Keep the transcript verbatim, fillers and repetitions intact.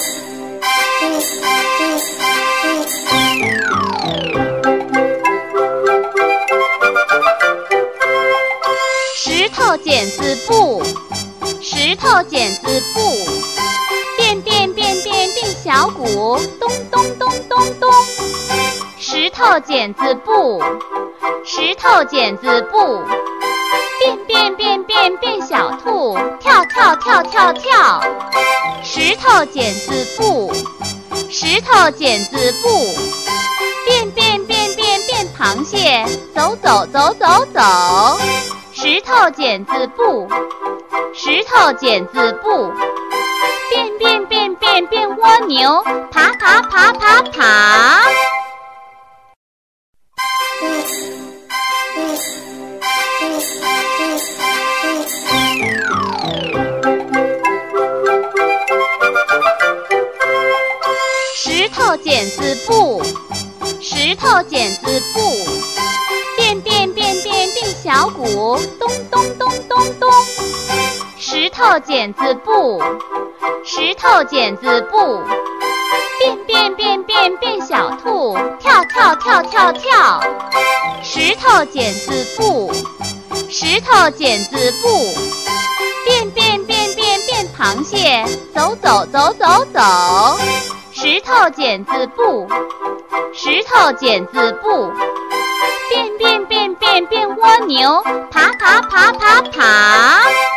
石头剪子布，石头剪子布，变变变变变小鼓，咚咚咚咚咚。石头剪子布，石头剪子布，变变变变变小兔，跳跳跳跳跳。石头剪子布，石头剪子布，变变变变变螃蟹，走走走走走。石头剪子布，石头剪子布，变变变变变蜗牛，爬爬爬爬爬。石头剪子布，石头剪子布，变变变变变小鼓，咚咚咚咚咚。石头剪子布，石头剪子布，变变变变变小兔，跳跳跳跳跳。石头剪子布，石头剪子布，变变变变变螃蟹，走走走走走。石头剪子布，石头剪子布，变变变变变蜗牛，爬爬爬爬爬。